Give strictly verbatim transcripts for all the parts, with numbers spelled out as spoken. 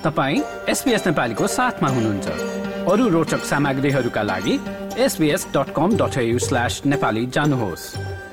तपाईं एसबीएस नेपालीको साथमा हुनुहुन्छ। अरू रोचक सामग्रीहरूका लागि S B S dot com dot A U slash Nepali जानुहोस्।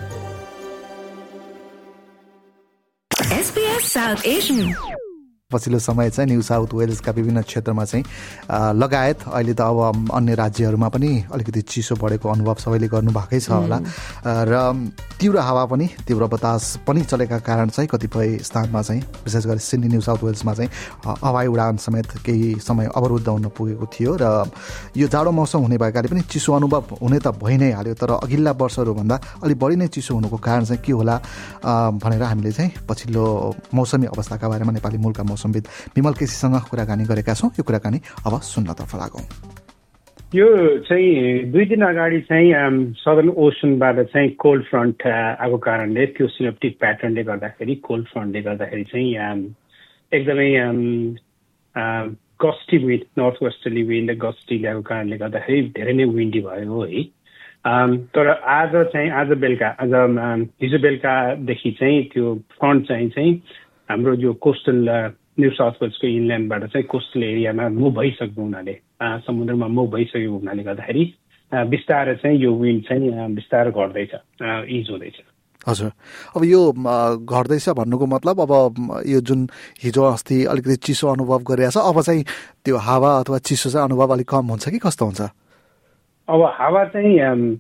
एसबीएस साउथ एशियन पछिल्लो समय चाहिँ न्यू साउथ वेल्सका विभिन्न क्षेत्रमा चाहिँ लगायत अहिले त अब अन्य राज्यहरूमा पनि अलिकति चिसो बढेको अनुभव सबैले गर्नुभएकै छ होला र तीव्र हावा पनि तीव्र बतास पनि चलेका कारण चाहिँ कतिपय स्थानमा चाहिँ विशेष गरी सिडनी न्यू साउथ वेल्समा चाहिँ हवाई उडान समेत केही समय अवरुद्ध हुन पुगेको थियो र यो जाडो मौसम हुने भएकाले पनि चिसो अनुभव हुने त भइ नै हाल्यो, तर अघिल्ला वर्षहरूभन्दा अलिक बढी नै चिसो हुनुको कारण चाहिँ के होला भनेर हामीले चाहिँ पछिल्लो मौसमी अवस्थाका बारेमा नेपाली मूलका मौसमविद विमल केसीसँग कुराकानी गरेका छौँ। यो कुराकानी अब सुन्नतर्फ लागौँ। यो चाहिँ दुई दिन अगाडि चाहिँ सदर्न ओसनबाट चाहिँ कोल्ड फ्रन्ट आएको कारणले त्यो सिनेप्टिक प्याटर्नले गर्दाखेरि कोल्ड फ्रन्टले गर्दाखेरि चाहिँ एकदमै gusty wind north westerly wind gusty ल्याएको कारणले गर्दाखेरि धेरै नै विन्डी भयो है। तर आज चाहिँ आज बेलुका आज हिजो बेलुकादेखि चाहिँ त्यो फ्रन्ट चाहिँ चाहिँ हाम्रो जो कोस्टल न्यू साउथ वेल्सको इनल्यान्डबाट चाहिँ कोस्टल एरियामा मुभ भइसक्नु हुनाले समुद्रमा मुभ भइसकेको हुनाले गर्दाखेरि बिस्तारै चाहिँ यो विन्ड चाहिँ बिस्तारै घट्दैछ, इज हुँदैछ। हजुर, अब यो घट्दैछ भन्नुको मतलब अब यो जुन हिजो अस्ति अलिकति चिसो अनुभव गरिरहेछ अब चाहिँ त्यो हावा अथवा चिसो चाहिँ अनुभव अलिक कम हुन्छ कि कस्तो हुन्छ? अब हावा चाहिँ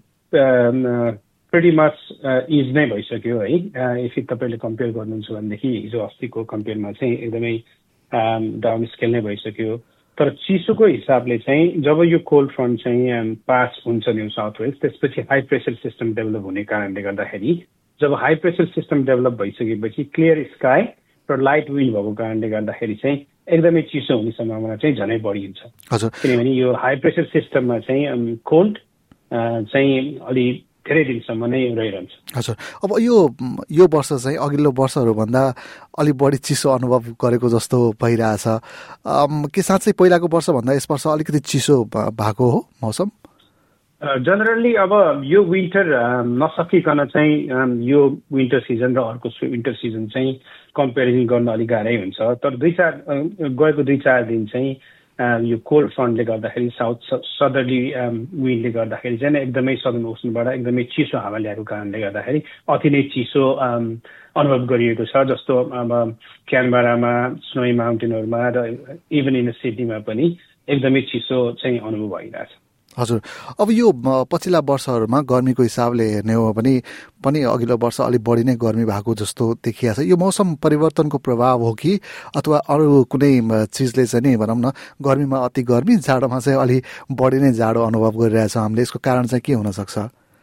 प्रिटी मच इज नै भइसक्यो है। इफ तपाईँले कम्पेयर गर्नुहुन्छ भनेदेखि हिजो अस्तिको कम्पेयरमा चाहिँ एकदमै डाउन स्केल नै भइसक्यो। तर चिसोको हिसाबले चाहिँ जब यो कोल्ड फ्रन्ट चाहिँ पास हुन्छ न्यू साउथ वेल्स त्यसपछि हाई प्रेसर सिस्टम डेभलप हुने कारणले गर्दाखेरि जब हाई प्रेसर सिस्टम डेभलप भइसकेपछि क्लियर स्काई र लाइट विन्ड भएको कारणले गर्दाखेरि चाहिँ एकदमै चिसो हुने सम्भावना चाहिँ झनै बढी हुन्छ। हजुर, किनभने यो हाई प्रेसर सिस्टममा चाहिँ कोल्ड चाहिँ अलि धेरै दिनसम्म नै रहिरहन्छ। हजुर, अब यो यो वर्ष चाहिँ अघिल्लो वर्षहरूभन्दा अलिक बढी चिसो अनुभव गरेको जस्तो भइरहेछ के साँच्चै पहिलाको वर्षभन्दा यस वर्ष अलिकति चिसो भएको हो मौसम? जनरली अब यो विन्टर नसकिकन चाहिँ यो विन्टर सिजन र अर्को विन्टर सिजन चाहिँ कम्पेरिजन गर्न अलिक गाह्रै हुन्छ। तर दुई चार गएको दुई चार दिन चाहिँ यो कोल्ड फ्रन्टले गर्दाखेरि साउथ सदर्ली विन्डले गर्दाखेरि चाहिँ एकदमै सदर्न ओसनबाट एकदमै चिसो हावा ल्याएको कारणले गर्दाखेरि अति नै चिसो अनुभव गरिएको छ। जस्तो अब क्यानबरामा स्नोई माउन्टेनहरूमा र इभन इन सिडनीमा पनि एकदमै चिसो चाहिँ अनुभव भइरहेछ। हजुर, अब यो पछिल्ला वर्षहरूमा गर्मीको हिसाबले हेर्ने हो भने पनि अघिल्लो वर्ष अलिक बढी नै गर्मी भएको जस्तो देखिएको छ। यो मौसम परिवर्तनको प्रभाव हो कि अथवा अरू कुनै चिजले चाहिँ नि भनौँ न गर्मीमा अति गर्मी जाडोमा चाहिँ अलिक बढी नै जाडो अनुभव गरिरहेछ हामीले, यसको कारण चाहिँ के हुनसक्छ?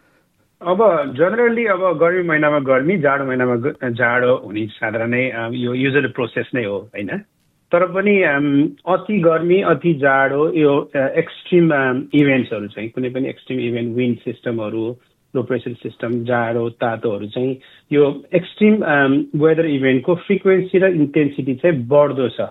अब जनरली अब गर्मी महिनामा गर्मी जाडो महिनामा जाडो हुने साधारणै यो युजुअल प्रोसेस नै हो होइन। तर पनि अति गर्मी अति जाडो यो एक्सट्रिम इभेन्ट्सहरू चाहिँ कुनै पनि एक्सट्रिम इभेन्ट विन्ड सिस्टमहरू लो प्रेसर सिस्टम जाडो तातोहरू चाहिँ यो एक्सट्रिम वेदर इभेन्टको फ्रिक्वेन्सी र इन्टेन्सिटी चाहिँ बढ्दो छ।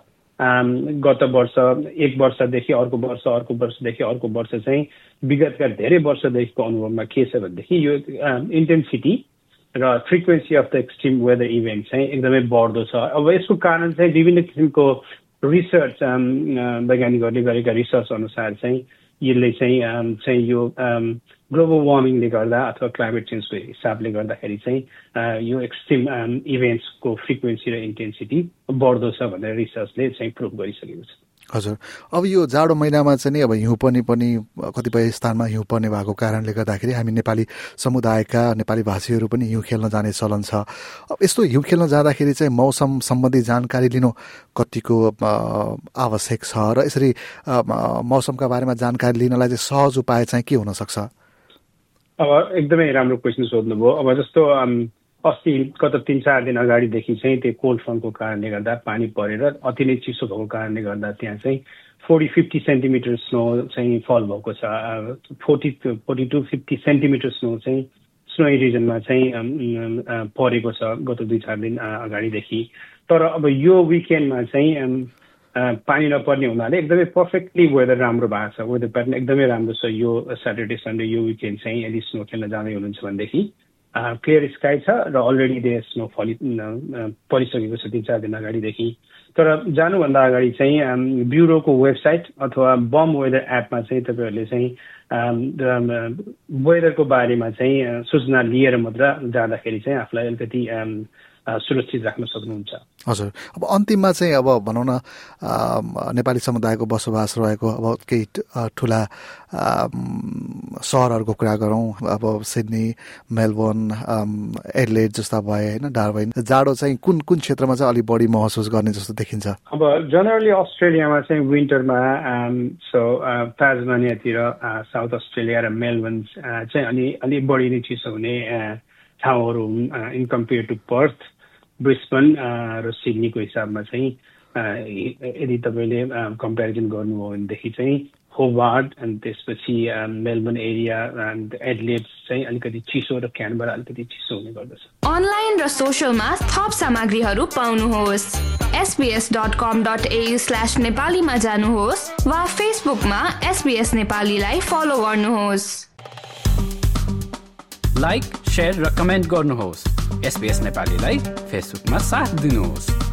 गत वर्ष एक वर्षदेखि अर्को वर्ष अर्को वर्षदेखि अर्को वर्ष चाहिँ विगतका धेरै वर्षदेखिको अनुभवमा के छ भनेदेखि यो इन्टेन्सिटी र frequency of the extreme weather event चाहिँ एकदमै बढ्दो छ। अब यसको कारण चाहिँ विभिन्न किसिमको रिसर्च वैज्ञानिकहरूले गरेका रिसर्च अनुसार चाहिँ यसले चाहिँ चाहिँ यो ग्लोबल वार्मिङले गर्दा अथवा क्लाइमेट चेन्जको हिसाबले गर्दाखेरि चाहिँ यो एक्सट्रिम इभेन्ट्सको फ्रिक्वेन्सी र इन्टेन्सिटी बढ्दो छ भनेर रिसर्चले चाहिँ प्रुभ गरिसकेको छ। हजुर, अब यो जाडो महिनामा चाहिँ नि अब हिउँ पर्ने पनि कतिपय स्थानमा हिउँ पर्ने भएको कारणले गर्दाखेरि हामी नेपाली समुदायका नेपाली भाषीहरू पनि हिउँ खेल्न जाने चलन छ। अब यस्तो हिउँ खेल्न जाँदाखेरि चाहिँ मौसम सम्बन्धी जानकारी लिनु कतिको आवश्यक छ र यसरी मौसमका बारेमा जानकारी लिनलाई चाहिँ सहज उपाय चाहिँ के हुनसक्छ? अब एकदमै राम्रो क्वेसन सोध्नुभयो। अब जस्तो अस्ति गत तिन चार दिन अगाडिदेखि चाहिँ त्यो कोल्ड फ्रन्टको कारणले गर्दा पानी परेर अति नै चिसो भएको कारणले गर्दा त्यहाँ चाहिँ फोर्टी फिफ्टी सेन्टिमिटर स्नो चाहिँ फल भएको छ। Forty forty two fifty centimetre snow चाहिँ स्नोई रिजनमा चाहिँ परेको छ गत दुई चार दिन अगाडिदेखि। तर अब यो विकेन्डमा चाहिँ पानी नपर्ने हुनाले एकदमै पर्फेक्टली वेदर राम्रो भएको छ, वेदर प्याटर्न एकदमै राम्रो छ। यो स्याटरडे सन्डे यो विकेन्ड चाहिँ यदि स्नो खेल्न जाँदै हुनुहुन्छ भनेदेखि क्लियर स्काई छ र अलरेडी देश स्नो फलि परिसकेको छ तिन चार दिन अगाडिदेखि। तर जानुभन्दा अगाडि चाहिँ ब्युरोको वेबसाइट अथवा बम वेदर एपमा चाहिँ तपाईँहरूले चाहिँ वेदरको बारेमा चाहिँ सूचना लिएर मात्र जाँदाखेरि चाहिँ आफूलाई अलिकति सुरक्षित राख्न सक्नुहुन्छ। हजुर, अब अन्तिममा चाहिँ अब भनौँ न नेपाली समुदायको बसोबास रहेको अब केही ठुला सहरहरूको कुरा गरौँ, अब सिडनी, मेलबोर्न, एडलेड जस्ता भए होइन, डार्विन, जाडो चाहिँ कुन कुन क्षेत्रमा चाहिँ अलिक बढी महसुस गर्ने जस्तो देखिन्छ? अब जनरली अस्ट्रेलियामा चाहिँ विन्टरमा सो ताजमानियातिर साउथ अस्ट्रेलिया र मेलबोर्न चाहिँ अलि अलि बढी नै चिसो हुने ठाउँहरू हुन् in compare to Perth, Brisbane र सिडनीको हिसाबमा चाहिँ यदि तपाईँले कम्पेरिजन गर्नुभयो भनेदेखि चाहिँ होबार्ट अनि त्यसपछि मेलबोर्न एरिया एन्ड एडलेड चाहिँ अलिकति चिसो र क्यानबरा अलिकति चिसो हुने गर्दछ। अनलाइन र सोसियलमा थप सामग्रीहरू पाउनुहोस्। SBS dot com dot AU slash नेपालीमा जानुहोस् वा फेसबुकमा एसबीएस नेपालीलाई फलो गर्नुहोस्। लाइक, शेयर र कमेन्ट गर्नुहोस्। एसबीएस नेपालीलाई फेसबुकमा साथ दिनुहोस्।